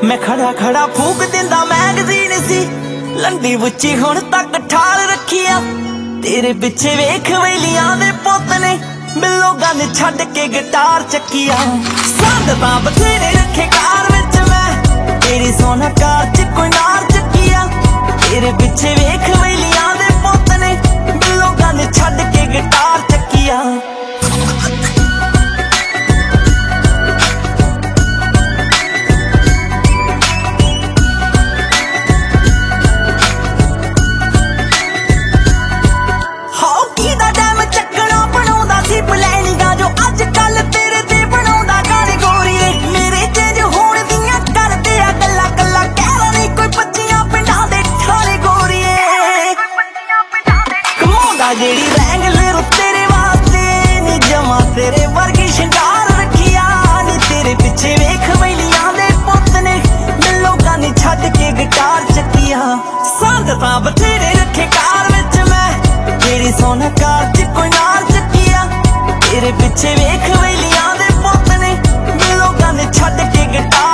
मैं खड़ा खड़ा फूक दिंदा मैगजीन सी लंडी बुच्ची हुण तक ठाल रखिया तेरे पिछे वेख वेलियां दे पुत ने मिलो गन छड्ड के गिटार चक्किया संद तां बथेरे रखे कार विच मैं तेरी सोना कार च कोई नार चक्किया तेरे पिछे वेख वेलियां दे पुत ने मिलो गन छड्ड के गिटार चक्किया जेड़ी रैंगलर तेरे वास्ते नी जमा तेरे वर्गी शिंगार रखिया नी तेरे पिछे वेख वेलियां दे पुत ने मिलो गानी छड्ड के गिटार चक्किया संद तां बथेरे रखे कार विच मैं तेरी सोना कार च कोई नार चक्किया तेरे पिछे वेख वेलियां दे पुत ने मिलो गानी छड्ड के गिटार